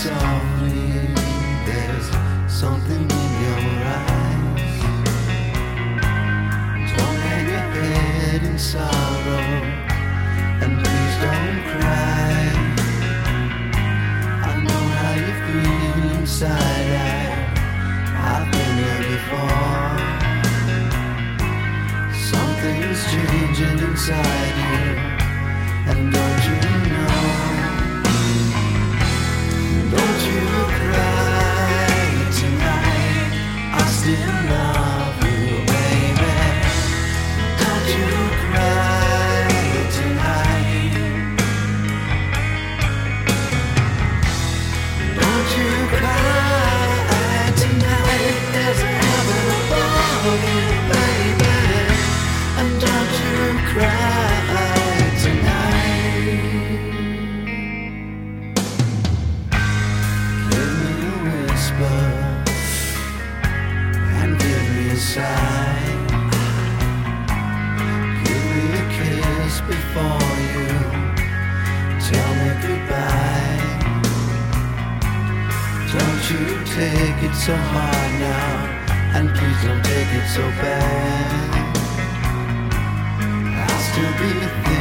softly. There's something in your eyes. Don't hang your head in sorrow, and please don't cry. I know how you feel inside. I've been there before. Something's changing inside you, and don't you know? Don't you cry tonight, I still love you, baby. Don't you cry tonight. Don't you cry tonight. There's a heaven above you, baby. And don't you cry tonight. Give me a whisper and give me a sigh. Give me a kiss before you tell me goodbye. Don't you take it so hard now, and please don't take it so bad. I'll still be